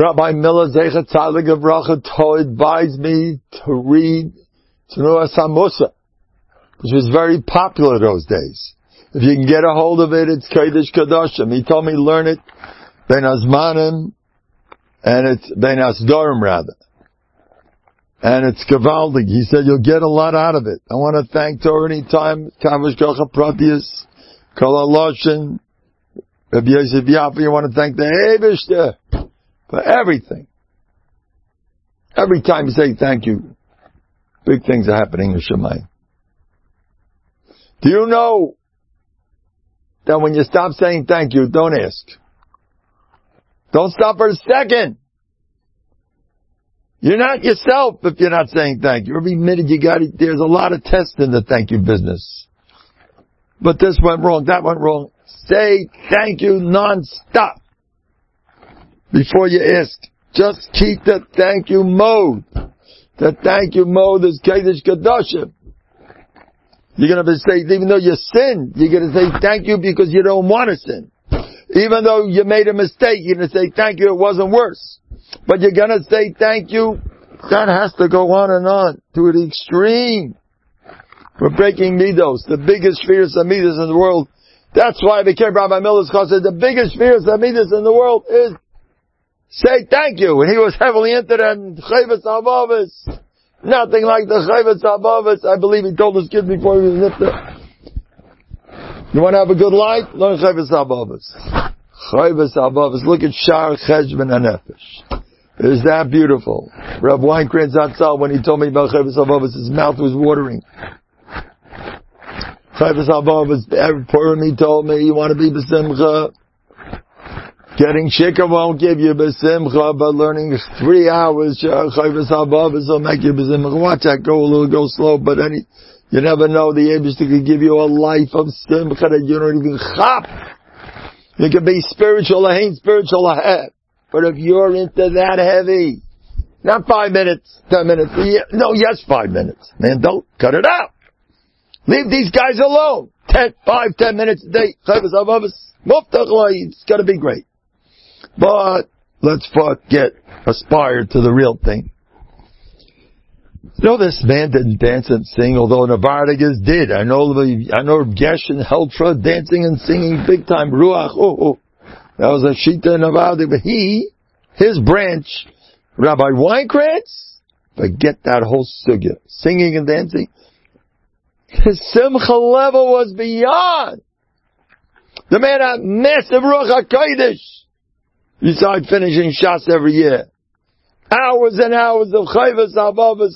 Rabbi Miller Zecher Tzadik Avracha advised me to read Tnuas HaMusa, which was very popular those days. If you can get a hold of it, it's Kodesh Kadoshim. He told me learn it Ben Azmanim, and it's Ben Asdorim rather. And it's Gavaldig. He said you'll get a lot out of it. I want to thank Torah Anytime, Tavish Kocha Pratius, Kol HaLoshen, Rabbi Yosef Yaffa. You want to thank the Eibishter for everything. Every time you say thank you, big things are happening in Shemayim. Do you know that when you stop saying thank you, don't ask. Don't stop for a second. You're not yourself if you're not saying thank you. Every minute you got it, there's a lot of tests in the thank you business. But this went wrong, that went wrong. Say thank you non-stop before you ask. Just keep the thank you mode. The thank you mode is Kodesh Kadoshim. You're going to say, even though you sinned, you're going to say thank you because you don't want to sin. Even though you made a mistake, you're going to say thank you, it wasn't worse. But you're going to say thank you. That has to go on to the extreme. We're breaking midos, the biggest fears of midos in the world. That's why I became Rabbi Miller's Chassid. Said the biggest fears of midos in the world is say thank you. And he was heavily into that Chayvus Avavis. Nothing like the Chayvus Avavis. I believe he told his kids before he was nipped. You want to have a good life? Learn Chayvus Avavis. Chayvus Avavis. Look at Shar Cheshbon HaNefesh. It is that beautiful. Rav Weinkrantz Zatzal, when he told me about Chayvus Avavis, his mouth was watering. Chayvus Avavis, Purim, he told me, you want to be B'Simcha. Getting shikah won't give you B'Simcha, but learning 3 hours, Chayvus Avavis will make you B'Simcha. Watch that go slow, but you never know, the Eibishter could give you a life of Simcha that you don't even chap. You can be spiritual, ain't spiritual, but if you're into that heavy, not 5 minutes, 10 minutes, yes, 5 minutes. Man, don't cut it out. Leave these guys alone. 10 minutes a day. It's gonna be great. But let's aspire to the real thing. This man didn't dance and sing, although Navardigas did. I know Gesh and Heltra dancing and singing big time. Ruach, that was a Shita Navardig, but his branch, Rabbi Weinkrantz, forget that whole sugya. Singing and dancing. His simcha level was beyond. The man had massive Ruach HaKodesh. Besides finishing Shas every year. Hours and hours of Chayvus Avavis.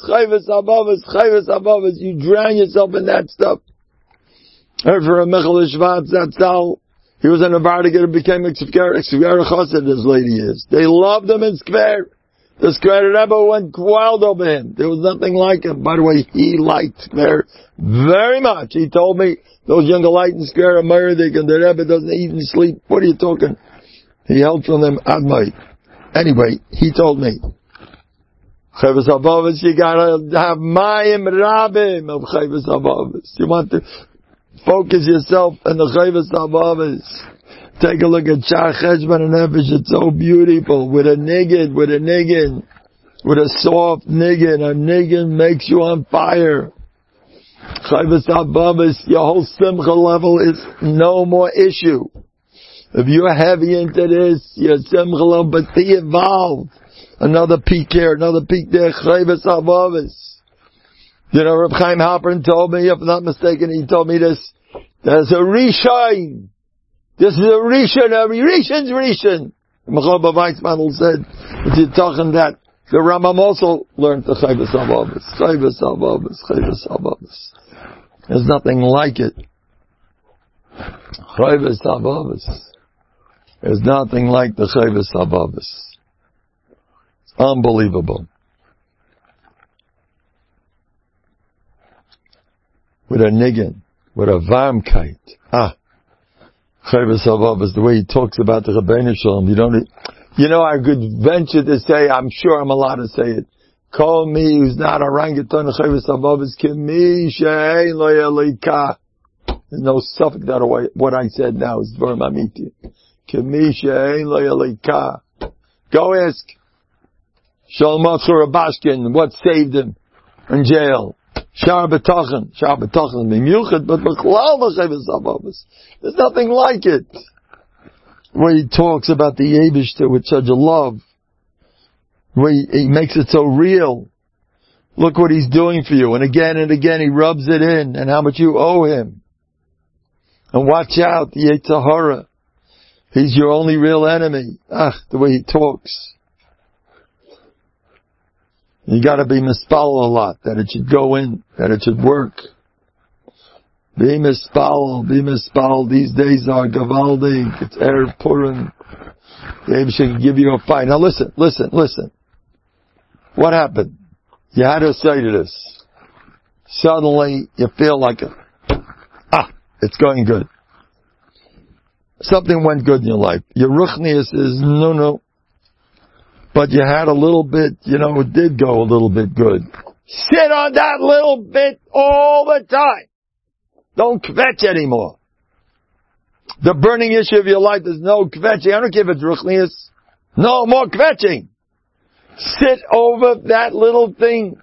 You drown yourself in that stuff. Heard from Michal Shvatz, that's how he was in a Vardiga and became a Skver Chassid, this lady is. They loved him in Skver. The Skver Rebbe went wild over him. There was nothing like him. By the way, he liked Skver very much. He told me, those younger light in Skver are murdered and the Rebbe doesn't eat and sleep. What are you talking? He held from them Admai. Anyway, he told me, Chayvus Avavis, you gotta have Mayim Rabim of Chayvus Avavis. You want to focus yourself on the Chayvus Avavis. Take a look at Shar Cheshbon HaNefesh. It's so beautiful. With a niggin. With a soft niggin. A niggin makes you on fire. Chayvus Avavis, your whole simcha level is no more issue. If you're heavy into this, your simcha level, but be evolved. Another peak here, another peak there. Chayvus Avavis. Reb Chaim Halpern told me, if I'm not mistaken, he told me this. There's a Rishon. This is a Rishon. Every Rishon's Rishon. Mechoba Weizmann said, if you're talking that, the Rambam also learned the Chayvus Avavis. Chayvus Avavis. There's nothing like it. Chayvus Avavis. There's nothing like the Chayvus Avavis. Unbelievable. With a niggin, with a varmkeit. Chayvus Avavis, the way he talks about the Rabbeinu Shalom, I could venture to say, I'm sure I'm allowed to say it. Call me who's not a orangutan, Chayvus Avavis, kimi she'ein lo yalika. There's no suffix that what I said now is very mamiti. Kimi she'ein lo yalika. Go ask Shalom Rabashkin what saved him in jail. Shar B'tachan Mimiuchet, but B'chlal V'Chayvus Avavos. There's nothing like it. Where he talks about the Yevishter with such a love. Where he makes it so real. Look what he's doing for you. And again he rubs it in and how much you owe him. And watch out, the Yetzer Hara. He's your only real enemy. The way he talks. You gotta be mispal a lot, that it should go in, that it should work. Be mispal. These days are gavaldik. It's Erev Purim. Maybe she can give you a fight. Now listen. What happened? You had to say to this. Suddenly, you feel like it's going good. Something went good in your life. Your ruchnius is no. But you had a little bit, it did go a little bit good. Sit on that little bit all the time. Don't kvetch anymore. The burning issue of your life is no kvetching. I don't care if it's ruchnius. No more kvetching. Sit over that little thing.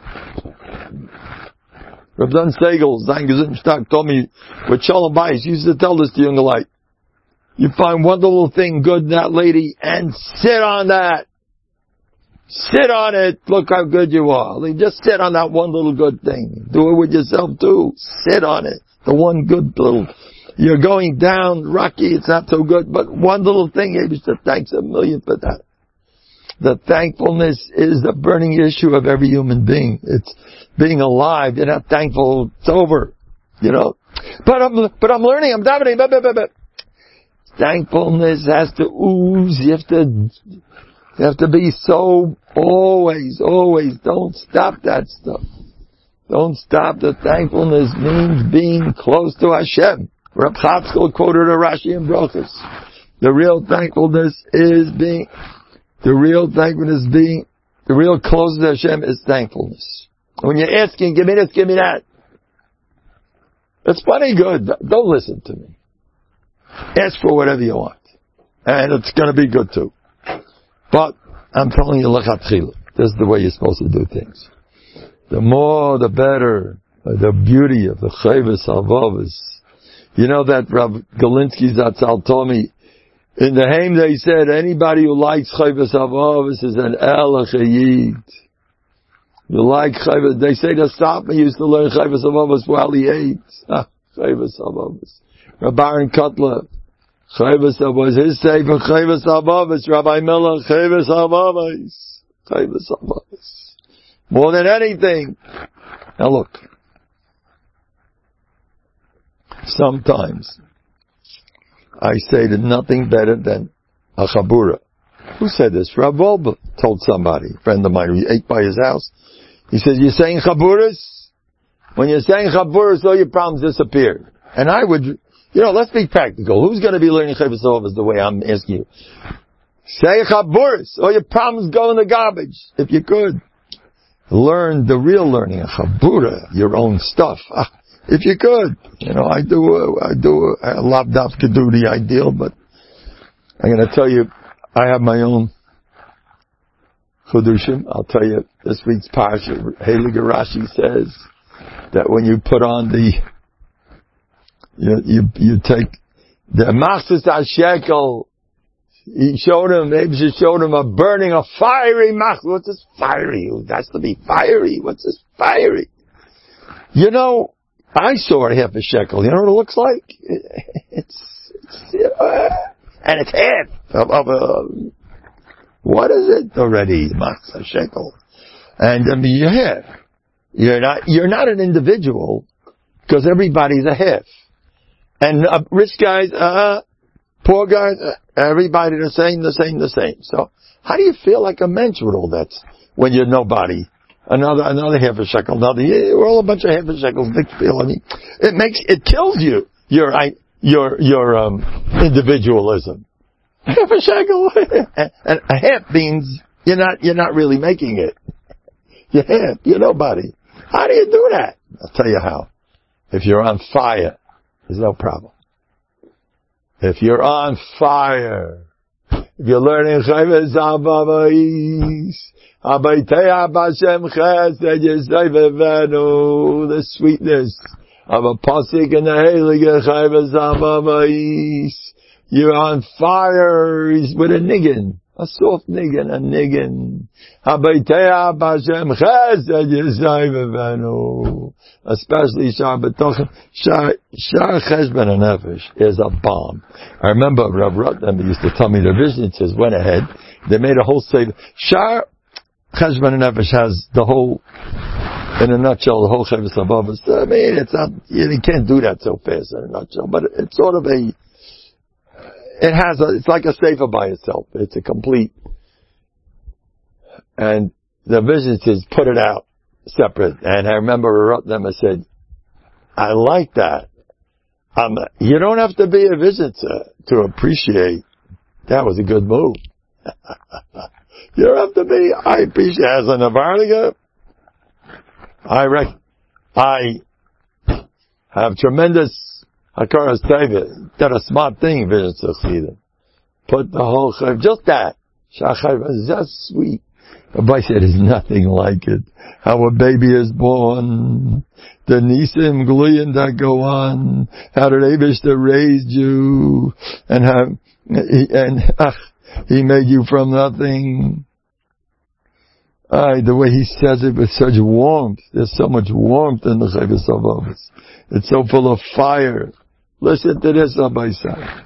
Rav Dan Segel, Zayin Gesundstock, told me with Shalom Bayis, used to tell this to young light. You find one little thing good in that lady and sit on that. Sit on it. Look how good you are. Just sit on that one little good thing. Do it with yourself too. Sit on it. The one good little. You're going down, rocky, it's not so good, but one little thing, maybe thanks a million for that. The thankfulness is the burning issue of every human being. It's being alive. You're not thankful. It's over. But I'm learning. I'm davening. Thankfulness has to ooze. You have to be so always. Don't stop that stuff. Don't stop. The thankfulness means being close to Hashem. Reb Chatzkel quoted a Rashi in Brochus. The real thankfulness being the real closeness to Hashem is thankfulness. When you're asking, give me this, give me that. It's plenty good. Don't listen to me. Ask for whatever you want. And it's going to be good too. But I'm telling you, lechatchila. This is the way you're supposed to do things. The more, the better. The beauty of the Chayvus Avavos. You know that Rav Galinsky Zatzal told me, in the Haim they said, anybody who likes Chayvus Avavos is an Elachayid. You like Chayvus, they say the Satmar used to learn Chayvus Avavos while he ate. Chayvus Avavos. Rabbi Aaron Kotler, Chayvus Avavos, his sefer Chayvus Avavos, Rabbi Miller, Chayvus Avavos. Chayvus Avavos. More than anything. Now look. Sometimes I say that nothing better than a chabura. Who said this? Rav Wolbe told somebody, a friend of mine who ate by his house. He said, you're saying chaburas? When you're saying chaburas, all your problems disappear. And I would, let's be practical. Who's going to be learning Chayvus Avavos the way I'm asking you? Say chaburas, all your problems go in the garbage. If you could. Learn the real learning, a chabura, your own stuff. If you could, I do a labdafka duty ideal, but I'm going to tell you, I have my own chudushim. I'll tell you, this week's parsha, Heilige Rashi says that when you put on you take the machzis hashekel. He showed him a burning, a fiery machzis. What's this fiery? It has to be fiery. What's this fiery? I saw a half a shekel. You know what it looks like? And it's half of a, what is it already? A shekel. And you're half. You're not an individual, because everybody's a half. And rich guys, poor guys, everybody the same. So, how do you feel like a mensch with all that when you're nobody? Another half a shekel, we're all a bunch of half a shekels, big deal. It kills you, your individualism. Half a shekel, and a half means you're not really making it. You're half, you're nobody. How do you do that? I'll tell you how. If you're on fire, there's no problem. If you're on fire, if you're learning Chayvus Avavais, Abayteya B'Shem Chesed Yisrael V'Venu, the sweetness of a pasuk in the Heilige Chayvus Avavais. You're on fire with a niggin. A soft niggin, a niggin. Habayteya b'Hashem chesed yisrael v'venu. Especially Shar B'tochen. Shar Cheshbon HaNefesh is a bomb. I remember Rav Rotman used to tell me the Vishnitz went ahead. They made a whole sefer. Shar Cheshbon HaNefesh has the whole, in a nutshell, the whole Chayvus Avavos. I mean, it's not, you can't do that so fast in a nutshell, but it's sort of a, it's like a sefer by itself. It's a complete, and the vision says put it out separate. And I remember Rotnam said, I like that. You don't have to be a visitor to appreciate that was a good move. You don't have to be, I appreciate as a Navarliga. I have tremendous Hakaras Teva, that a smart thing, Vision Succeeded. Put the whole chayv, just that. Shachayv is just sweet. Rabbi said there's nothing like it. How a baby is born, the nisim gluyin that go on, how the Rebishter raised you, and he made you from nothing. The way he says it with such warmth. There's so much warmth in the Chayvus Avavos. It's so full of fire. Listen to this, Rabbi Sai.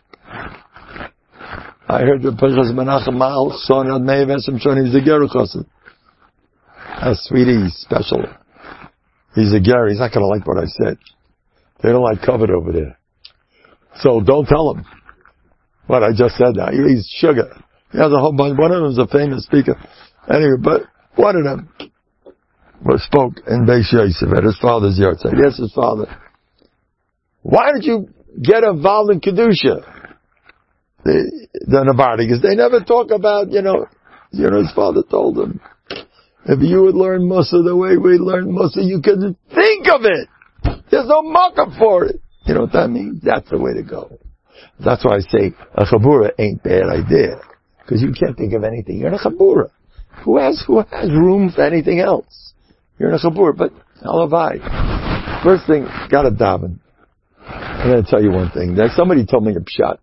I heard the Pinchas Menachem Mal, son of Meir Vesem Shon, he's a Ger Chassid. That's sweetie, he's special. He's a Ger, he's not gonna like what I said. They don't like covet over there. So don't tell him what I just said now. He's sugar. He has a whole bunch, one of them is a famous speaker. Anyway, but one of them spoke in Beis Yosef at his father's yard. Said, yes, his father. Why did you get involved in Kedusha? The Navardigas, they never talk about, his father told him, if you would learn Musa the way we learned Musa, you couldn't think of it. There's no markup for it. You know what that means? That's the way to go. That's why I say a chabura ain't bad idea. Because you can't think of anything. You're in a chabura. Who has room for anything else? You're in a chabura, but halavai. First thing, gotta daven. I'm going to tell you one thing. Somebody told me a pshat.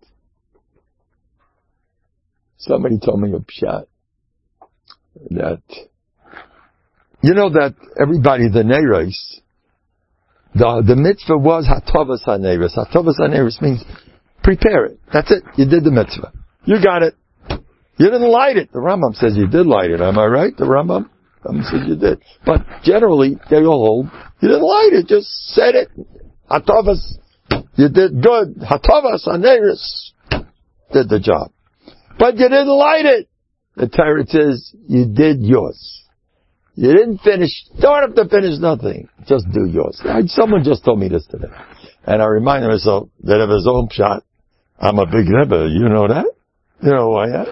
That, that everybody, the Neiros, the mitzvah was Hatovas HaNeiros. Hatovas HaNeiros means prepare it. That's it. You did the mitzvah. You got it. You didn't light it. The Rambam says you did light it. Am I right? The Rambam says you did. But generally, they all hold, you didn't light it. Just said it. Hatovas. You did good. Hatovas HaNeiros. Did the job. But you didn't light it. The Torah says you did yours. You didn't finish. Don't have to finish nothing. Just do yours. Someone just told me this today. And I reminded myself that if his own shot, I'm a big Rebbe. You know that? You know who I am?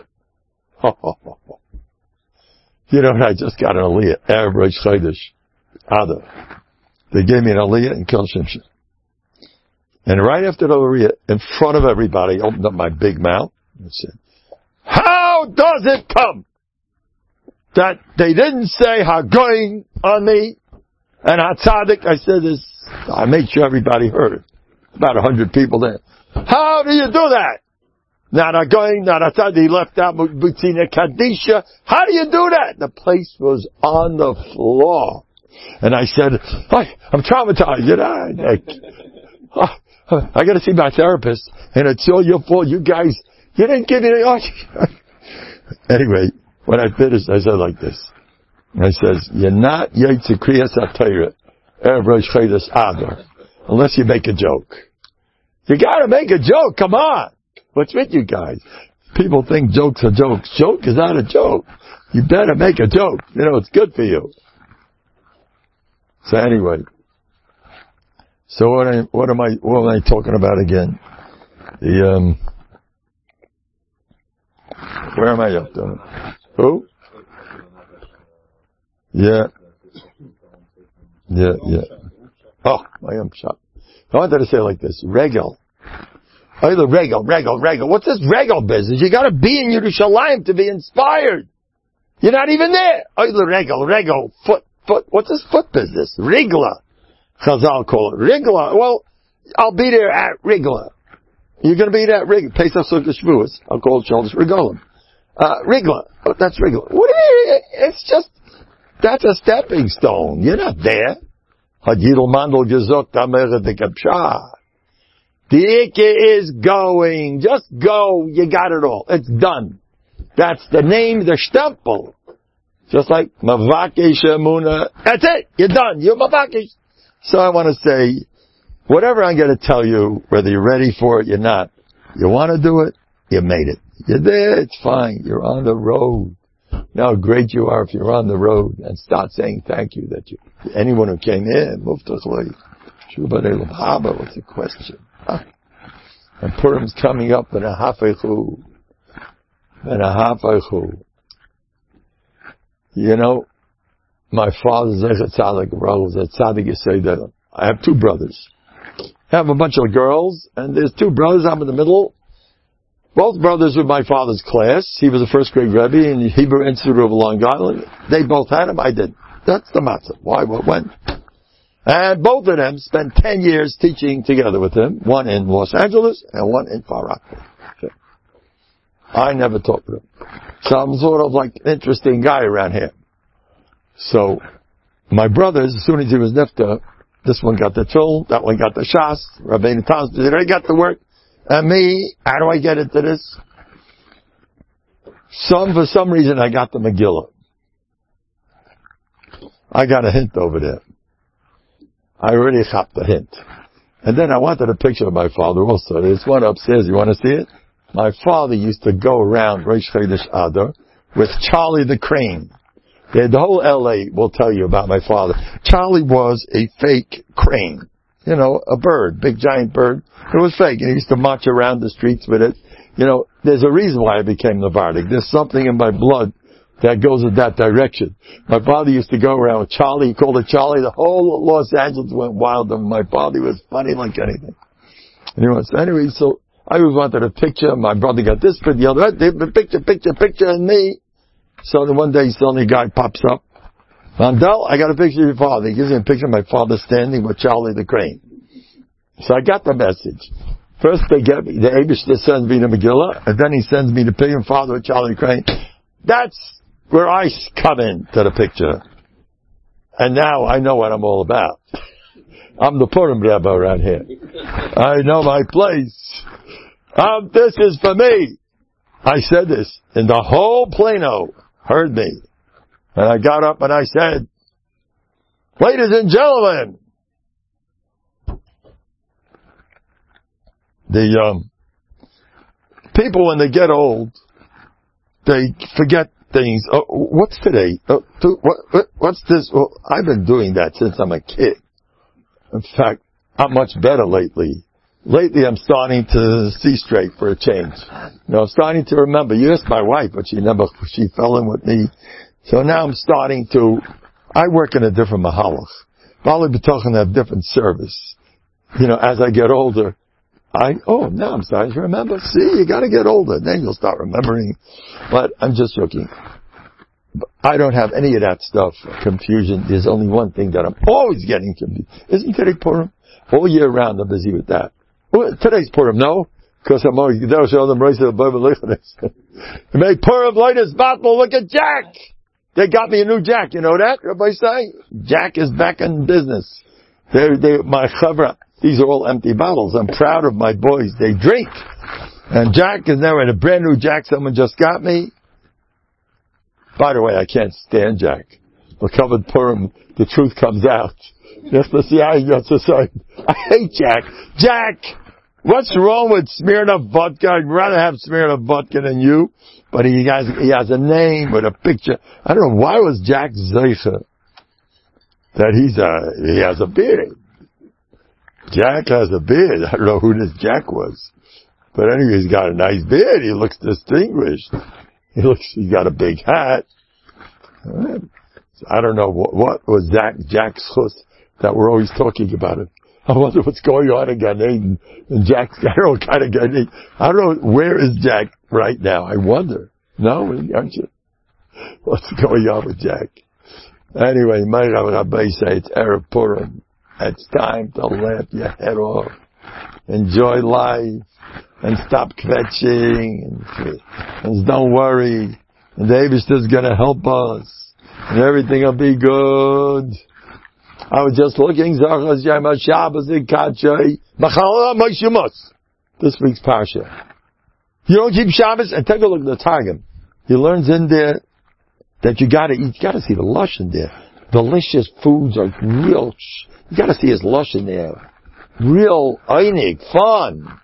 You know what? I just got an Aliyah. Erev Rosh Chodesh Adar. They gave me an Aliyah in Kel Shimshon. And right after the Aliyah, in front of everybody, I opened up my big mouth and said, how does it come that they didn't say Hagoyim on me and HaTzadik? I said this, I made sure everybody heard it. About 100 people there. How do you do that? Not Hagoyim, not HaTzadik. He left out Butina Kadisha. How do you do that? The place was on the floor. And I said, I'm traumatized. I got to see my therapist, and it's all your fault. You guys, you didn't give me the... Anyway, when I finished, I said like this. I says, you're not Yaitze Kriyas HaTorah, Erev Rosh Chodesh Adar, unless you make a joke. You gotta make a joke, come on! What's with you guys? People think jokes are jokes. Joke is not a joke. You better make a joke. It's good for you. So anyway. So what am I talking about again? Where am I up to? Who? Yeah. Oh, I am shocked. I wanted to say it like this. Regel. Regel. What's this regel business? You gotta be in Yerushalayim to be inspired. You're not even there. Regel. Foot. What's this foot business? Rigla. Chazal call it. Rigla. Well, I'll be there at Rigla. You're gonna be there at Rigla. Pesach Sukkot Shavuos. I'll call it Shalosh Regalim. Rigla. Oh, that's Rigla. What do you mean? It's just, that's a stepping stone. You're not there. Had Yidel Mandel gezogt Amere de Kapshah. The Ikke is going. Just go. You got it all. It's done. That's the name, the stempel. Just like Mavakesh Emuna. That's it. You're done. You're Mavakesh. So I want to say, whatever I'm going to tell you, whether you're ready for it, you're not. You want to do it, you made it. You're there, it's fine. You're on the road. You know how great you are if you're on the road, and start saying thank you that you, anyone who came in, Muftachlei, Shubarei Haba, what's the question? And Purim's coming up in a hafechu. You know, my father, Zechat Tzadik, was at Tzadik Yisrael. I have two brothers. I have a bunch of girls, and there's two brothers, I'm in the middle. Both brothers were my father's class. He was a first grade Rebbe in the Hebrew Institute of Long Island. They both had him, I didn't. That's the matzah. Why, what, when? And both of them spent 10 years teaching together with him, one in Los Angeles and one in Far Rockaway. Okay. I never taught with him. So I'm sort of like an interesting guy around here. So, my brothers, as soon as he was nifta, this one got the Tul, that one got the Shas, Rabbeinu Thomas, they got the work. And me, how do I get into this? For some reason, I got the Megillah. I got a hint over there. I already got the hint. And then I wanted a picture of my father also. There's one upstairs. You want to see it? My father used to go around Rosh Chodesh Adar with Charlie the Crane. The whole LA will tell you about my father. Charlie was a fake crane. You know, a bird, big giant bird. It was fake. And he used to march around the streets with it. You know, there's a reason why I became Navardic. There's something in my blood that goes in that direction. My father used to go around with Charlie. He called it Charlie. The whole Los Angeles went wild. And my father was funny like anything. Anyway, so I always wanted a picture. My brother got this picture, the other, picture, and me. So then one day suddenly a guy pops up. Mandel, I got a picture of your father. He gives me a picture of my father standing with Charlie the Crane. So I got the message. First they get me, the Eibishter sends me the Megillah, and then he sends me the picture of father with Charlie the Crane. That's where I come in to the picture. And now I know what I'm all about. I'm the Purim Rebbe around here. I know my place. This is for me. I said this, and the whole Plano heard me. And I got up and I said, ladies and gentlemen, the people when they get old, they forget things. Oh, what's today? What's this? Well, I've been doing that since I'm a kid. In fact, I'm much better lately. Lately, I'm starting to see straight for a change. You know, I'm starting to remember. You asked my wife, but she fell in with me. So now I'm starting to, I work in a different mahalach. Bali B'tochen have different service. You know, as I get older, now I'm starting to remember. See, you gotta get older. Then you'll start remembering. But I'm just joking. I don't have any of that stuff, confusion. There's only one thing that I'm always getting confused. Isn't today Purim? All year round I'm busy with that. Well, today's Purim, no? Because I'm always, they'll show them race of the Bible. They made Purim latest battle. Look at Jack! They got me a new Jack, you know that? Everybody say? Jack is back in business. My chavra, these are all empty bottles. I'm proud of my boys. They drink. And Jack is now in a brand new Jack someone just got me. By the way, I can't stand Jack. The covered Purim, the truth comes out. I hate Jack. Jack! What's wrong with Smirnoff vodka? I'd rather have Smirnoff vodka than you. But he has a name with a picture. I don't know, why was Jack Zeicher that he has a beard? Jack has a beard. I don't know who this Jack was. But anyway, he's got a nice beard. He looks distinguished. He's got a big hat. I don't know what was Jack's chus that we're always talking about it. I wonder what's going on in Gan Eden. And Jack's got all kind of Gan Eden. I don't know, where is Jack right now? I wonder. No, aren't you? What's going on with Jack? Anyway, my Rabbi say it's Erev Purim. It's time to laugh your head off. Enjoy life. And stop kvetching. And don't worry. And the Eibishter's gonna help us. And everything will be good. I was just looking, this week's Parsha. You don't keep Shabbos? And take a look at the Targum. He learns in there that you gotta eat, you gotta see the lush in there. Delicious foods are real, you gotta see his lush in there. Real einig, fun,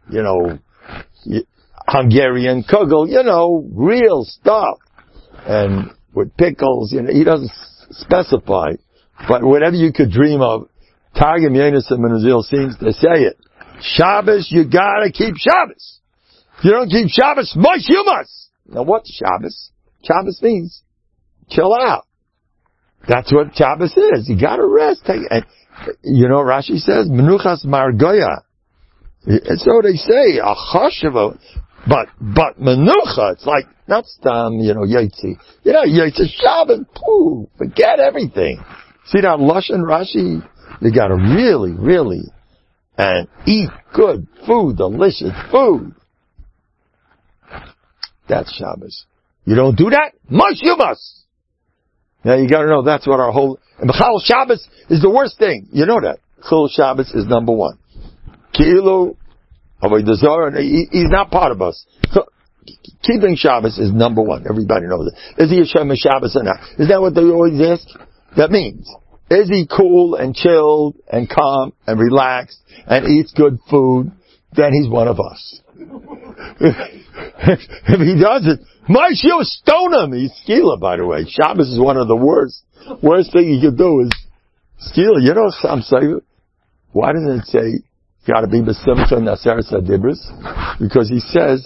Hungarian kugel, real stuff. And with pickles, he doesn't specify. But whatever you could dream of, Targum Yonasan Menazil seems to say it. Shabbos, you gotta keep Shabbos. If you don't keep Shabbos, much you must. Now what's Shabbos? Shabbos means chill out. That's what Shabbos is. You gotta rest. And, Rashi says, Menuchas Margoya. So they say, a chashava. But Menucha, it's like, not stam, Yotzi. Yotzi Shabbos, pooh, forget everything. See that Lashon Rashi? You gotta really, really, and eat good food, delicious food. That's Shabbos. You don't do that? You must! Now you gotta know that's what our whole, and Chol Shabbos is the worst thing. You know that. Chol Shabbos is number one. Ki'ilu, Avodah Zarah, he's not part of us. So, keeping Shabbos is number one. Everybody knows it. Is he a Shem Shabbos or not? Is that what they always ask? That means, is he cool and chilled and calm and relaxed and eats good food? Then he's one of us. If he doesn't, my shoe stone him. He's skila, by the way. Shabbos is one of the worst thing you can do is skila. I'm saying, why doesn't it say, you gotta be besimcha naseres hadibros? Because he says,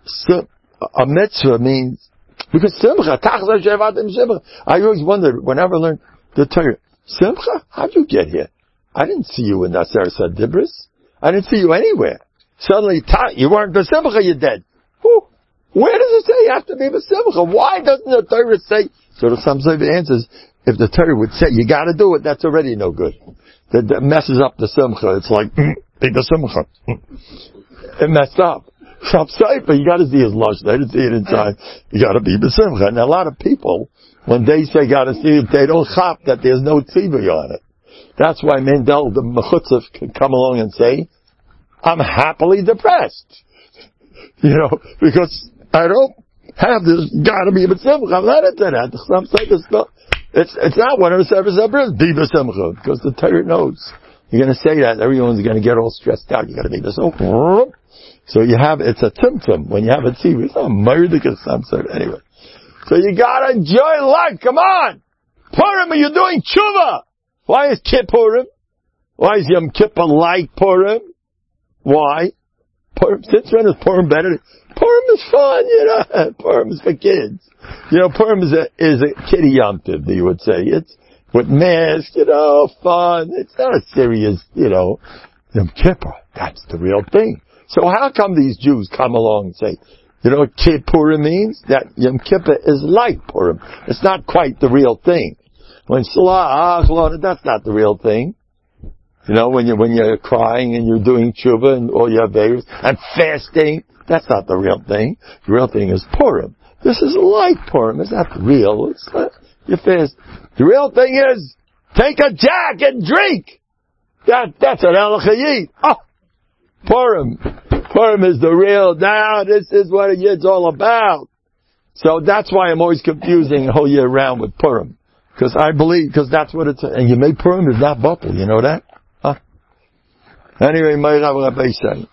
a mitzvah means, because simcha, tachzor shevatim simcha. I always wondered, whenever I learned the Torah, simcha, how'd you get here? I didn't see you in naseres hadibros. I didn't see you anywhere. Suddenly, you weren't besimcha, you're dead. Where does it say you have to be besimcha? Why doesn't the Torah say? So the Samsai answers, if the Torah would say you gotta do it, that's already no good. That messes up the simcha. It's like, be besimcha. It messed up. Samsai, but you gotta see his lush. They didn't see it inside. You gotta be besimcha. And a lot of people, when they say gotta see it, they don't chop that there's no tzibur on it. That's why Mendel, the mechutzah, can come along and say, I'm happily depressed. Because I don't have this gotta be besimcha. I'm not into that. Some say it's not one of the service of be besimcha, because the Torah knows. You're gonna say that, everyone's gonna get all stressed out. You gotta be besimcha. So it's a tumtum when you have a tzibur. It's not murder, some sort. Anyway. So you gotta enjoy life. Come on! Purim, are you doing tshuva? Why is Kippurim? Why is Yom Kippur like Purim? Why? Purim, since when is Purim better? Purim is fun, Purim is for kids. Purim is a kiddie Yom Tov, you would say. It's with masks, fun. It's not a serious, Yom Kippur. That's the real thing. So how come these Jews come along and say, what Kippurim means? That Yom Kippur is like Purim. It's not quite the real thing. When Salah, that's not the real thing. When you're crying and you're doing tshuva and all your averos and fasting, that's not the real thing. The real thing is Purim. This is like Purim. It's not real. It's not, you fast. The real thing is, take a jack and drink. That's an El Chayit. Purim. Purim is the real, now this is what it's all about. So that's why I'm always confusing the whole year round with Purim. Because that's what it's, and you make Purim is not bottle, you know that? Anyway, my Rabbi say.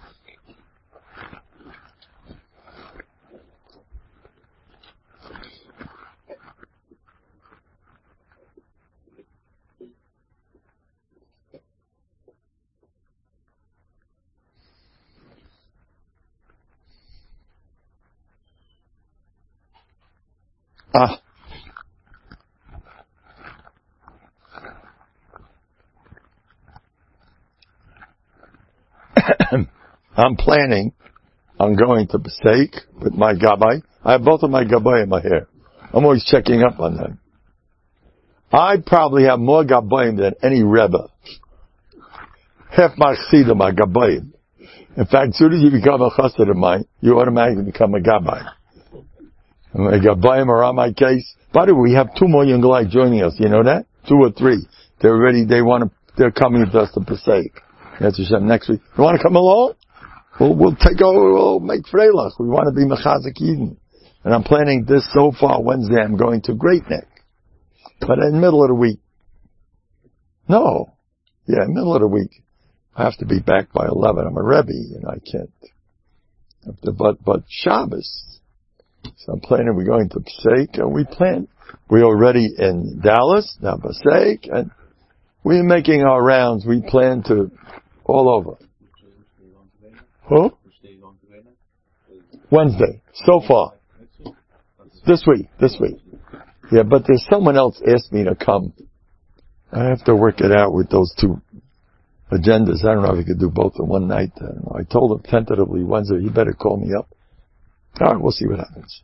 I'm planning on going to Pesach with my gabbai. I have both of my gabbai in my hair. I'm always checking up on them. I probably have more gabbaim than any Rebbe. Half my chassidim are gabbaim. In fact, as soon as you become a chassid of mine, you automatically become a gabbai. And my gabbaim are on my case. By the way, we have 2 more young guys joining us. You know that? 2 or 3. They're coming with us to Pesach. That's Hashem next week. You want to come along? We'll take over, we'll make freilach. We want to be mechazik Eden. And I'm planning this so far Wednesday, I'm going to Great Neck. But in the middle of the week. No. Yeah, middle of the week. I have to be back by 11. I'm a Rebbe, and I can't. But Shabbos. So I'm planning we're going to Pesach, and we're already in Dallas, now Pesach, and we're making our rounds. We plan to all over. Who? Wednesday, so far. This week. Yeah, but there's someone else asked me to come. I have to work it out with those 2 agendas. I don't know if you could do both in one night. I told him tentatively Wednesday, you better call me up. All right, we'll see what happens.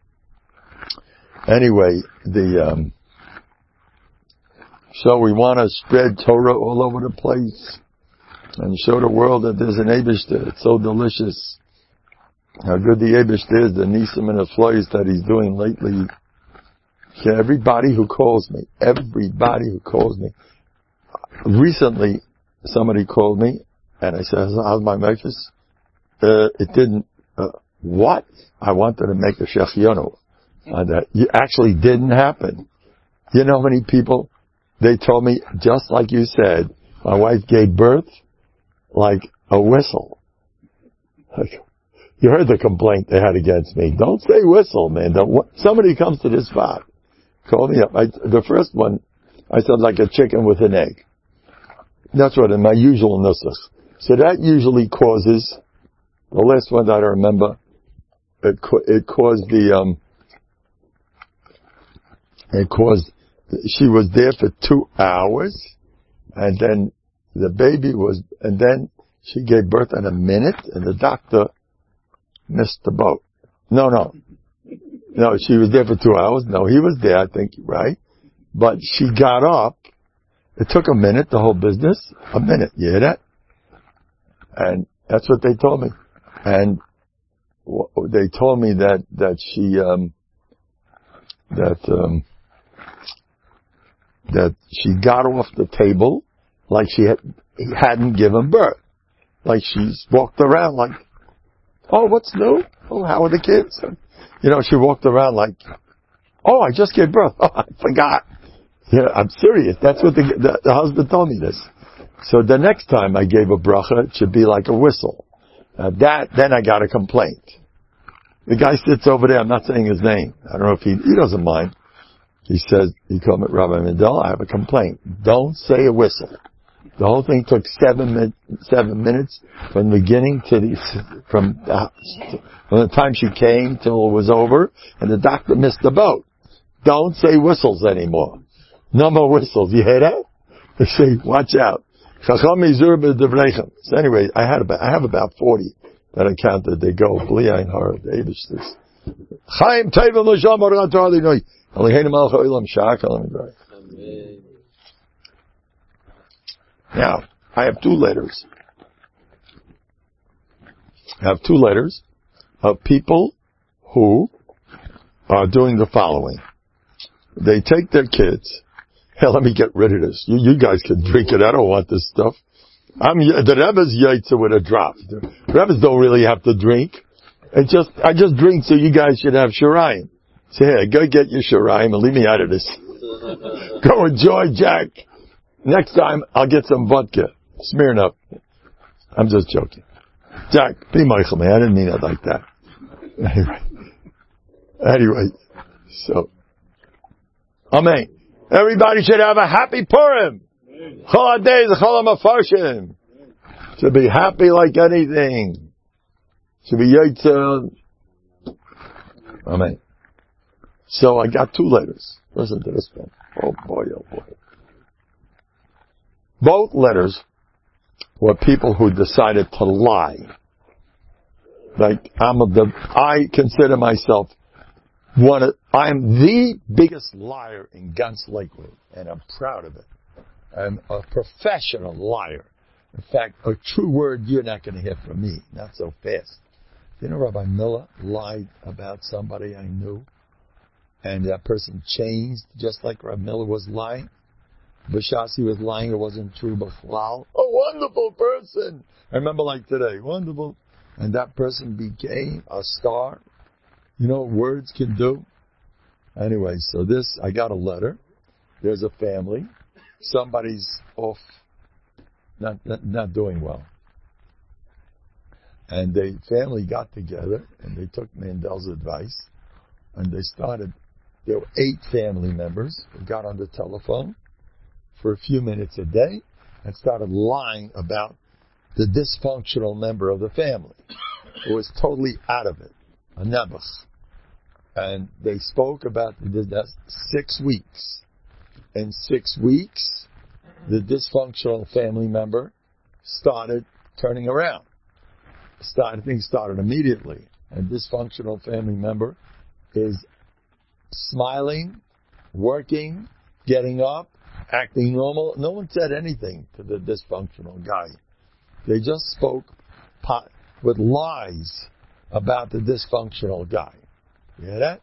Anyway, so we want to spread Torah all over the place and show the world that there's an Eibishter. It's so delicious. How good the Eibishter is, the Nisim and the Floys that he's doing lately. Yeah, everybody who calls me. Recently, somebody called me, and I said, how's my mephis? It didn't, what? I wanted to make a shechionu. That actually didn't happen. You know how many people, they told me, just like you said, my wife gave birth like a whistle. You heard the complaint they had against me. Don't say whistle, man. Somebody comes to this spot. Call me up. The first one, I said like a chicken with an egg. That's what in my usual nusach. So that usually causes, the last one that I remember, she was there for 2 hours, and then and then she gave birth in a minute, and the doctor missed the boat. No, she was there for 2 hours. No, he was there, I think, right? But she got up. It took a minute, the whole business. A minute, you hear that? And that's what they told me. And they told me that she got off the table like she hadn't given birth. Like she walked around like, oh, what's new? Oh, how are the kids? She walked around like, oh, I just gave birth. Oh, I forgot. Yeah, I'm serious. That's what the husband told me this. So the next time I gave a bracha, it should be like a whistle. Then I got a complaint. The guy sits over there. I'm not saying his name. I don't know if he doesn't mind. He says, he called me Rabbi Mendel. I have a complaint. Don't say a whistle. The whole thing took 7 minutes from the beginning from the time she came till it was over, and the doctor missed the boat. Don't say whistles anymore. No more whistles. You hear that? They say, watch out. So anyway, I have about 40 that I counted. They go, Bli Ein Hara, the Eibishter's. Chaim Tevim L'Shem Baruch Atah Adonai. Eloheinu Melech Haolam Sha'ak Olam Yisrael. Now, I have 2 letters. I have 2 letters of people who are doing the following. They take their kids. Hell, let me get rid of this. You guys can drink it. I don't want this stuff. The Rebbe's yaitza with a drop. The Rebbe's don't really have to drink. I just drink so you guys should have shirayim. Say, hey, go get your shirayim and leave me out of this. Go enjoy, Jack. Next time, I'll get some vodka. Smirnoff. I'm just joking. Jack, be Michael, man. I didn't mean it like that. Anyway, so. Amen. Everybody should have a happy Purim. Chol HaDei Zechol HaMafarshim. Should be happy like anything. Should be Yitzhak. Amen. So I got 2 letters. Listen to this one. Oh boy. Both letters were people who decided to lie Like, I consider myself I'm the biggest liar in Ganz Lakewood, and I'm proud of it. I'm a professional liar. In fact, a true word you're not going to hear from me, not so fast. You know, Rabbi Miller lied about somebody I knew, and that person changed just like Rabbi Miller was lying. Bashasi was lying, it wasn't true, but wow, a wonderful person. I remember like today, wonderful. And that person became a star. You know what words can do? Anyway, so I got a letter. There's a family. Somebody's off, not doing well. And the family got together and they took Mandel's advice and there were 8 family members who got on the telephone for a few minutes a day and started lying about the dysfunctional member of the family who was totally out of it, a nebuch. And they spoke about that 6 weeks. In 6 weeks, the dysfunctional family member started turning around. Things started immediately. And dysfunctional family member is smiling, working, getting up, acting normal. No one said anything to the dysfunctional guy. They just spoke with lies about the dysfunctional guy. You hear that?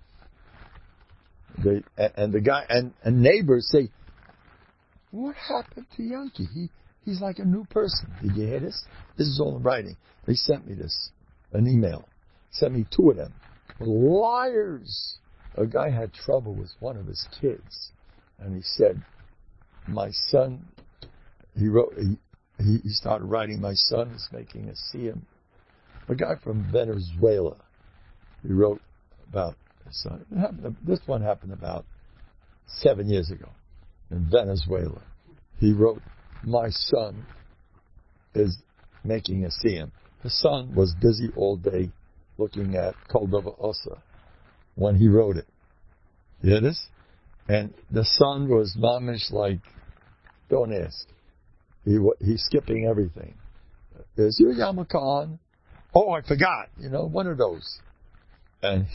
And neighbors say, what happened to Yankee? He's like a new person. Did you hear this? This is all in writing. They sent me this, an email. Sent me 2 of them. Liars. A guy had trouble with one of his kids. And he said, my son, he started writing, my son is making a siyum. A guy from Venezuela. He wrote about his son. This one happened about 7 years ago in Venezuela. He wrote, my son is making a siyum. The son was busy all day looking at Kol Davar Osa when he wrote it. You hear this? And the son was mamish like, don't ask. He's skipping everything. Is your Yamakan? Oh, I forgot. One of those. And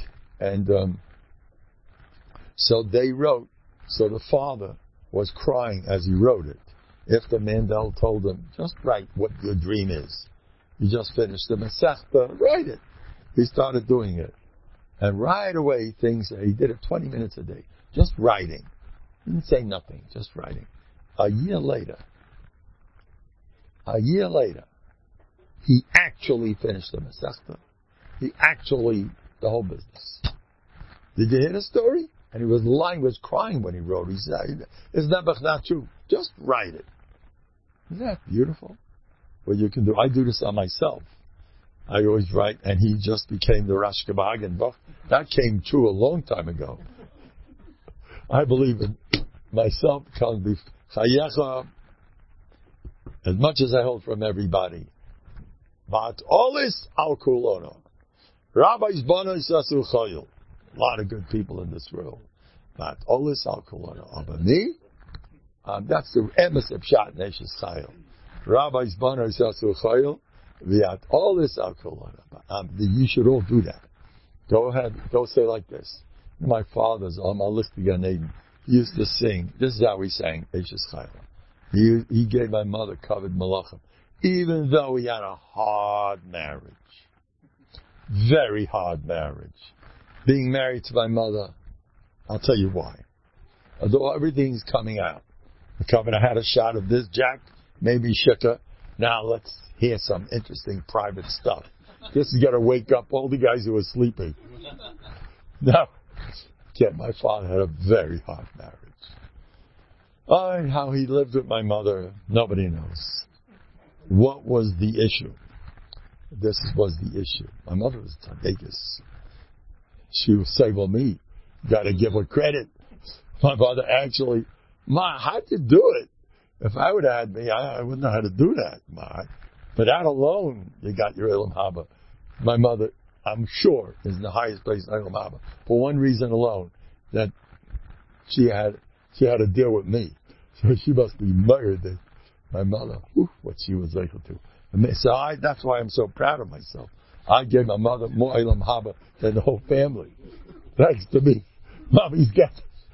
so they wrote. So the father was crying as he wrote it. If the Mandel told him, just write what your dream is. You just finished the Masechta, write it. He started doing it. And right away, he did it 20 minutes a day. Just writing. He didn't say nothing, just writing. A year later, he actually finished the Masechta. The whole business. Did you hear the story? And he was crying when he wrote. He said, it's not true. Just write it. Isn't that beautiful? What you can do. I do this on myself. I always write, and he just became the Rosh Hagen. That came true a long time ago. I believe in myself, Chayecha, as much as I hold from everybody. But olis al kulona. Rabbis bonos asu chayil. A lot of good people in this world. But olis al kulona. But me, that's the emes of Pshat Neshes Chayil. Rabbis bonos asu chayil. Viat olis al kulona. You should all do that. Go ahead. Go say like this. My father's on my list of Gan Eden. He used to sing. This is how he sang Neshes Chayil. He gave my mother covered malachim, even though he had a hard marriage. Very hard marriage. Being married to my mother, I'll tell you why. Although everything's coming out. I had a shot of this, Jack, maybe Shikha. Now let's hear some interesting private stuff. This is going to wake up all the guys who are sleeping. No. Yeah, my father had a very hard marriage. How he lived with my mother, nobody knows. What was the issue? This was the issue. My mother was tzaddikus. She would say, well, me, got to give her credit. My father actually, how'd you do it? If I would have had me, I wouldn't know how to do that. But that alone, you got your Ilam Haba. My mother, I'm sure, is in the highest place in Ilam Haba. For one reason alone, that she had to deal with me. So she must be murdered. My mother, what she was able to. So that's why I'm so proud of myself. I gave my mother more Olam Haba than the whole family. Thanks to me. Mommy's got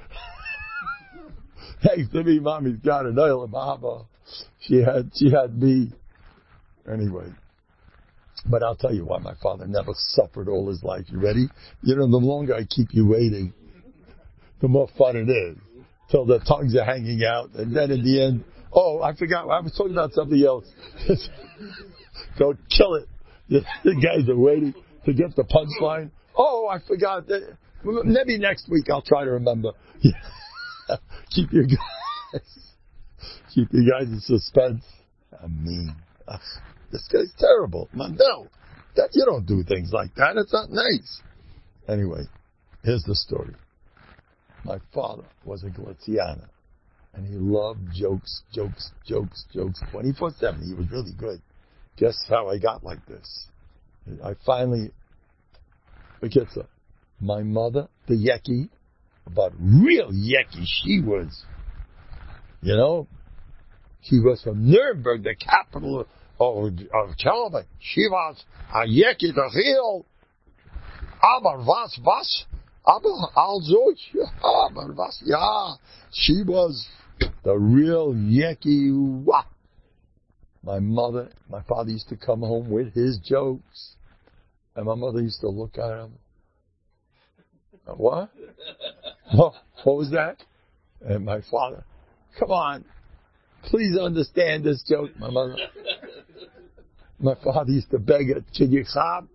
an Olam Haba. She had me. Anyway. But I'll tell you why my father never suffered all his life. You ready? You know, the longer I keep you waiting, the more fun it is. Till the tongues are hanging out. And then in the end, oh, I forgot. I was talking about something else. Don't kill it. The guys are waiting to get the punchline. Oh, I forgot. Maybe next week I'll try to remember. Keep you guys in suspense. I mean, this guy's terrible. Mandel, you don't do things like that. It's not nice. Anyway, here's the story. My father was a Galiciana, and he loved jokes, 24/7. He was really good. Guess how I got like this? I finally, my mother, the Yeki, but real Yeki she was. You know, she was from Nuremberg, the capital of Germany. She was a Yeki, the real. Aber was? Aber also, aber was? Yeah, she was the real Yeki. My father used to come home with his jokes, and my mother used to look at him. What? What was that? And my father, come on, please understand this joke. My father used to beg her, Chidichab?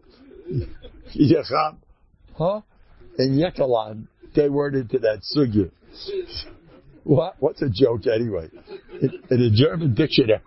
Huh? In Yekalan, they weren't into that sugya. What? What's a joke anyway? In a German dictionary.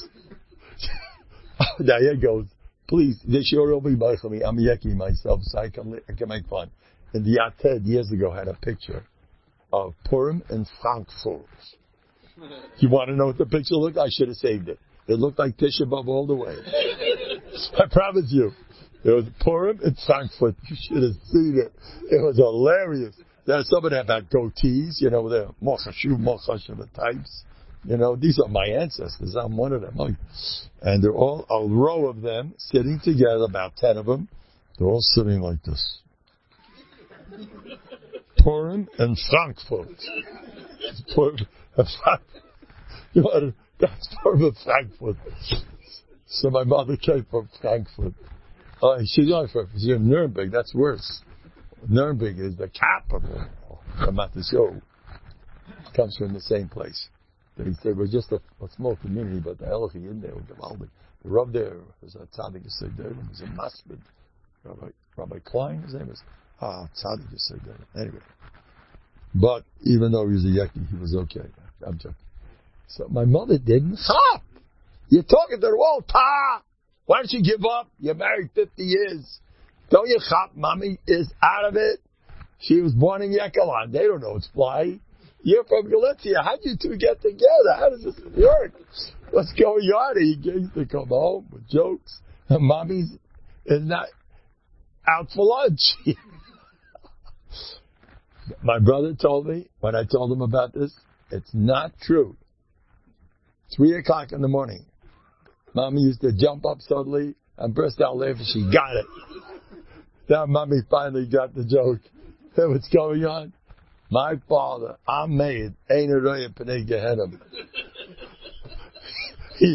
Now here goes. Please, this year will be me. I'm Yeki myself, so I can make fun. And the Yated years ago had a picture of Purim in Frankfurt. You want to know what the picture looked like? I should have saved it. It looked like Tisha B'Av all the way. I promise you. It was Purim in Frankfurt. You should have seen it. It was hilarious. There's some of them had goatees, you know, they're Mochashuv types. You know, these are my ancestors. I'm one of them. And they're all, a row of them, sitting together, about 10 of them. They're all sitting like this. Purim and Frankfurt. Purim and Frankfurt. You know, that's Purim and Frankfurt. So my mother came from Frankfurt. She's not from Nuremberg. That's worse. Nuremberg is the capital of Matisyo. Comes from the same place. They said we're just a small community, but the Elochi in there, the Rav there was a tzaddik Yisrael. He was a masbid. Rabbi Klein, his name was tzaddik Yisrael. Anyway, but even though he was a Yeki, he was okay. I'm joking. So my mother didn't stop. You're talking to the wall, Pa. Why don't you give up? You're married 50 years. Don't you chop? Mommy is out of it. She was born in Yekalan. They don't know it's fly. You're from Galicia. How'd you two get together? How does this work? What's going on? He used to come home with jokes. And Mommy's is not out for lunch. My brother told me, when I told him about this, it's not true. 3 o'clock in the morning. Mommy used to jump up suddenly and burst out laughing. She got it. Now Mommy finally got the joke. Hey, what's going on? My father, I'm made, ain't a roya p'nei Gehenim. He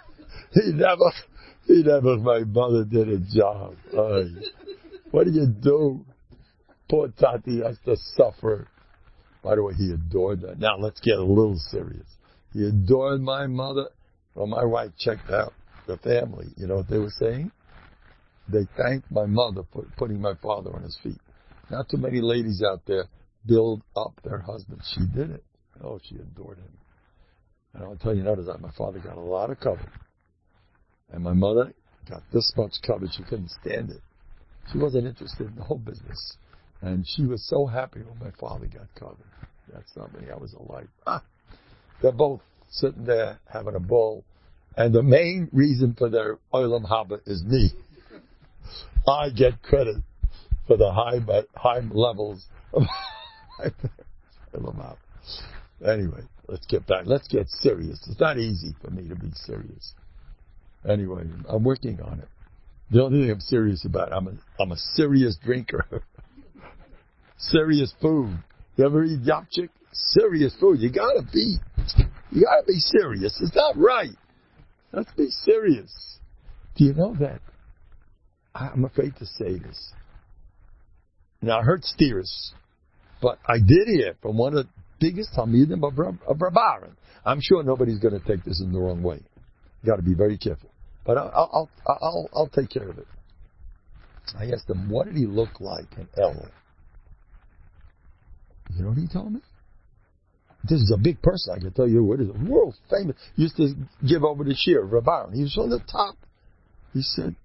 never, my mother did a job. What do you do? Poor Tati has to suffer. By the way, he adored her. Now let's get a little serious. He adored my mother. Well, my wife checked out the family. You know what they were saying? They thanked my mother for putting my father on his feet. Not too many ladies out there build up their husbands. She did it. Oh, she adored him. And I'll tell you, notice that my father got a lot of cover. And my mother got this much cover, she couldn't stand it. She wasn't interested in the whole business. And she was so happy when my father got covered. That's not many hours of life. They're both sitting there having a ball. And the main reason for their Olam Haba is me. I get credit for the high levels of Olam Haba. Anyway, let's get back. Let's get serious. It's not easy for me to be serious. Anyway, I'm working on it. The only thing I'm serious about, I'm a serious drinker. Serious food. You ever eat yapchik? Serious food. You gotta be serious. It's not right. Let's be serious. Do you know that? I'm afraid to say this. Now, I heard steers, but I did hear from one of the biggest Talmidim of Reb Aaron. I'm sure nobody's going to take this in the wrong way. You got to be very careful. But I'll take care of it. I asked him, what did he look like in Elul? You know what he told me? This is a big person. I can tell you what is world famous. He used to give over the shir, Reb Aaron. He was on the top. He said,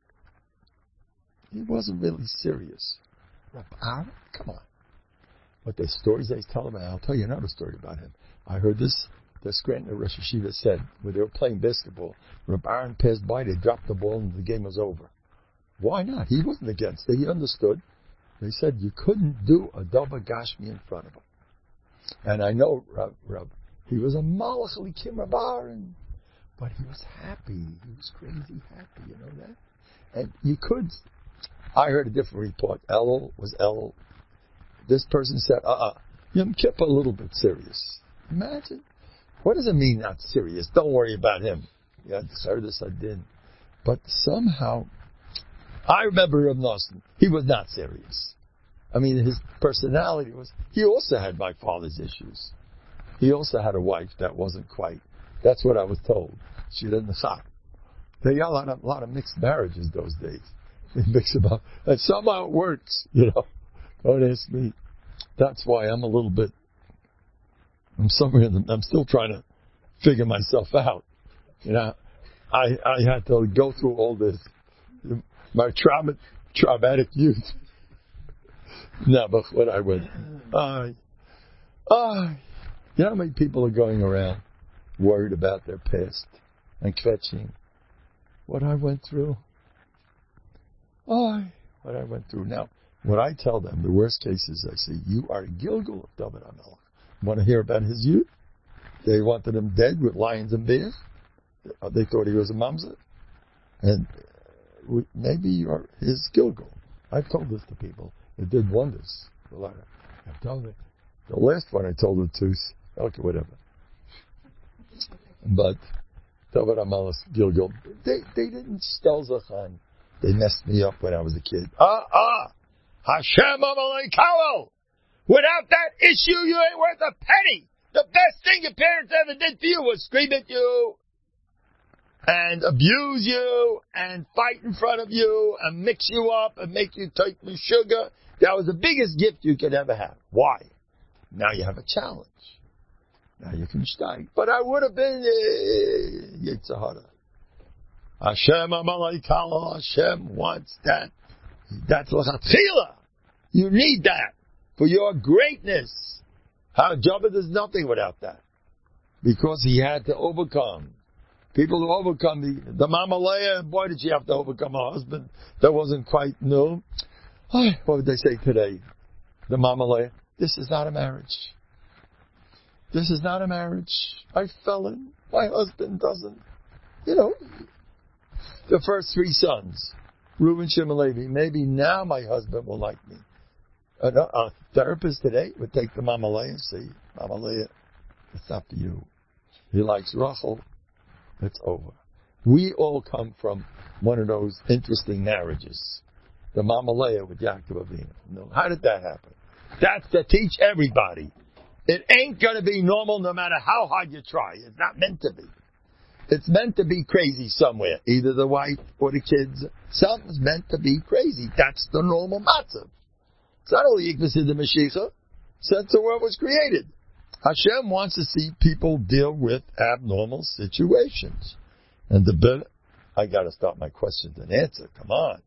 he wasn't really serious. Reb Aaron? Come on. But the stories they tell him, I'll tell you another story about him. I heard this, the Scranton Rosh Hashiva said, when they were playing basketball, Reb Aaron passed by, they dropped the ball, and the game was over. Why not? He wasn't against it. He understood. They said you couldn't do a Dava Gashmi in front of him. And I know Reb, he was a Malach Likim Reb Aaron, but he was happy. He was crazy happy, you know that? And you could, I heard a different report. Elul was Elul. This person said, Yom Kippur a little bit serious. Imagine. What does it mean not serious? Don't worry about him. Yeah, I heard this, I didn't. But somehow, I remember Reb Nosson. He was not serious. I mean, his personality was, he also had my father's issues. He also had a wife that wasn't quite, that's what I was told. She didn't stop. They got a lot of mixed marriages those days. They mix them up. And somehow it works, you know. Don't ask me. That's why I'm a little bit, I'm still trying to figure myself out. You know, I had to go through all this. My traumatic youth. No, but what I went, you know how many people are going around worried about their past and kvetching? What I went through. What I went through. Now, what I tell them, the worst cases, I say, you are Gilgal of David HaMelech. Want to hear about his youth? They wanted him dead with lions and bears. They thought he was a mamzer. And maybe you are his Gilgal. I've told this to people. It did wonders. I've told it. The last one I told it to, okay, whatever. But David HaMelech, Gilgal, they didn't stel zachan. They messed me up when I was a kid. Hashem Amalei Kawel. Without that issue, you ain't worth a penny. The best thing your parents ever did for you was scream at you and abuse you and fight in front of you and mix you up and make you take the sugar. That was the biggest gift you could ever have. Why? Now you have a challenge. Now you can steig. But I would have been Yetzer Hara. Hashem Amalei Kawel. Hashem wants that. That's l'chatchila. You need that for your greatness. How Job does nothing without that. Because he had to overcome. People who overcome the Mama Leah, boy did she have to overcome a husband that wasn't quite new. What would they say today? The Mama Leah, this is not a marriage. This is not a marriage. I fell in. My husband doesn't. You know, the first 3 sons. Reuben, Shimon, Levi. Maybe now my husband will like me. A therapist today would take the Mama Leah and say, Mama Leah, it's up to you. He likes Rachel. It's over. We all come from one of those interesting marriages. The Mama Leah with Yaakov Avinu. No, how did that happen? That's to teach everybody. It ain't going to be normal no matter how hard you try. It's not meant to be. It's meant to be crazy somewhere. Either the wife or the kids. Something's meant to be crazy. That's the normal matzav. It's not only Yikvasid the Mashiach. Since the world was created. Hashem wants to see people deal with abnormal situations. And I got to start my questions and answer. Come on.